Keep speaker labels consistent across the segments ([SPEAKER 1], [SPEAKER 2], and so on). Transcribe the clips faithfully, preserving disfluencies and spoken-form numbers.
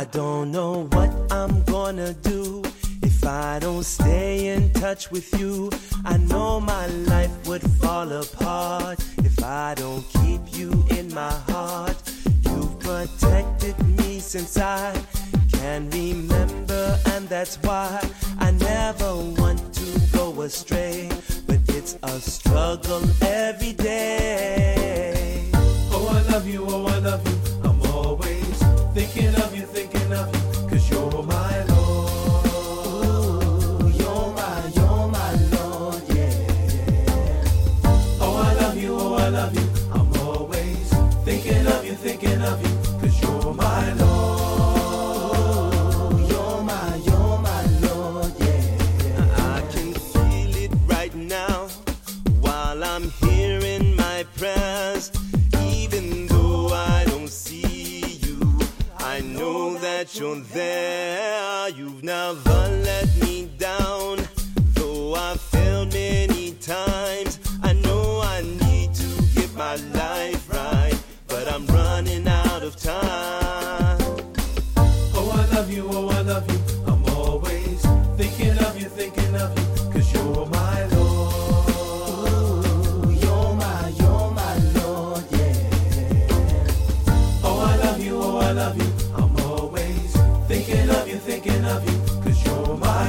[SPEAKER 1] don't know what I'm gonna do if I don't stay in touch with you. I know my life would fall apart if I don't keep you in my heart. You've protected me since I can remember, and that's why I never want to go astray. But it's a struggle every day.
[SPEAKER 2] Oh, I love you, oh, I love you. I'm always thinking of you, thinking of you, 'cause you're my Lord.
[SPEAKER 1] Ooh, you're my, you're my Lord, yeah.
[SPEAKER 2] Oh, I love you, oh, I love you. I'm always thinking of you, thinking of you, 'cause you're my Lord.
[SPEAKER 1] Ooh, you're my, you're my Lord, yeah. I can feel it right now while I'm hearing my prayers. Even though I don't see you, I know that you're there. You've never let me down, though I've failed many times. I know I need to get my life right, but I'm running out of time.
[SPEAKER 2] Oh, I love you, oh, I love you. I'm always thinking of you, thinking of you, 'cause you're my Lord.
[SPEAKER 1] Ooh, you're my, you're my Lord, yeah.
[SPEAKER 2] Oh, I love you, oh, I love you. I'm always thinking of you, thinking of you, 'cause you're my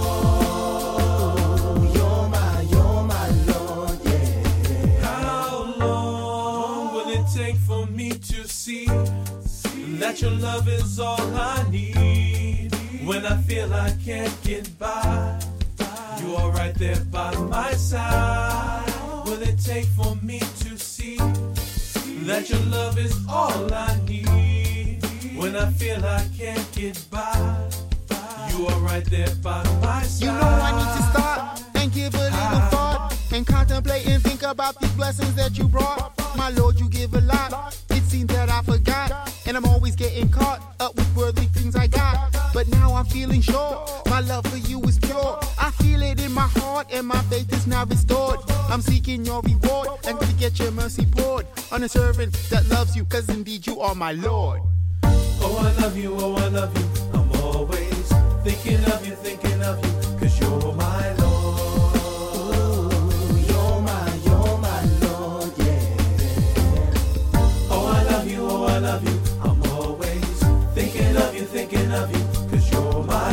[SPEAKER 2] Lord.
[SPEAKER 1] You're my, you're my Lord, yeah.
[SPEAKER 2] How long will it take for me to see that your love is all I need? When I feel I can't get by, you are right there by my side. Will it take for me to see that your love is all I need? When I feel I can't get by, you are right there by my side.
[SPEAKER 3] You know I need to stop and give a little thought and contemplate and think about these blessings that you brought. My Lord, you give a lot. It seems that I forgot, and I'm always getting caught up with worldly things I got. But now I'm feeling sure my love for you is pure. I feel it in my heart, and my faith is now restored. I'm seeking your reward and to get your mercy poured on a servant that loves you, 'cause indeed you are my Lord.
[SPEAKER 2] Oh, I love you, oh, I love you. I'm always thinking of you, thinking of you, 'cause you're my Lord.
[SPEAKER 1] Ooh, you're my, you're my Lord, yeah.
[SPEAKER 2] Oh, I love you, oh, I love you. I'm always thinking of you, thinking of you, 'cause you're my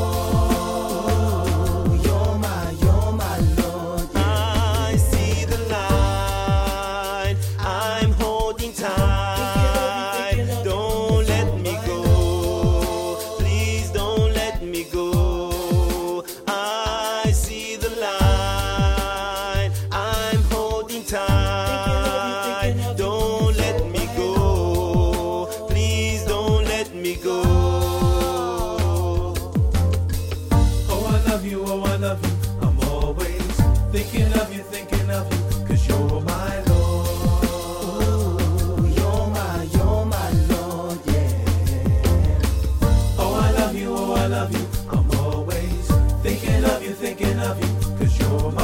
[SPEAKER 2] Lord.
[SPEAKER 1] Ooh, you're my, you're my Lord, yeah. I see the light, I'm holding tight. Don't let me go, please don't let me go. I see the light, I'm holding tight. Don't let me go, please don't let me go.
[SPEAKER 2] Oh, I love you, oh, I love you. I'm always thinking of you, thinking of you, 'cause you're my Lord.
[SPEAKER 1] Ooh, you're my, you're my Lord, yeah.
[SPEAKER 2] Oh, I love you, oh, I love you. I'm always thinking of you, thinking of you, 'cause you're my